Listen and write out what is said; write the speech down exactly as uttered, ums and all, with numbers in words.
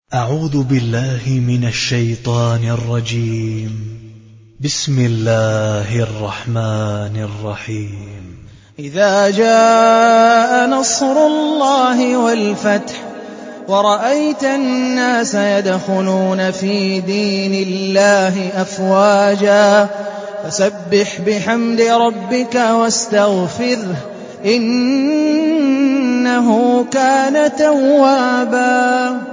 أعوذ بالله من الشيطان الرجيم. بسم الله الرحمن الرحيم. إذا جاء نصر الله والفتح ورأيت الناس يدخلون في دين الله أفواجا فسبح بحمد ربك واستغفره إنه كان توابا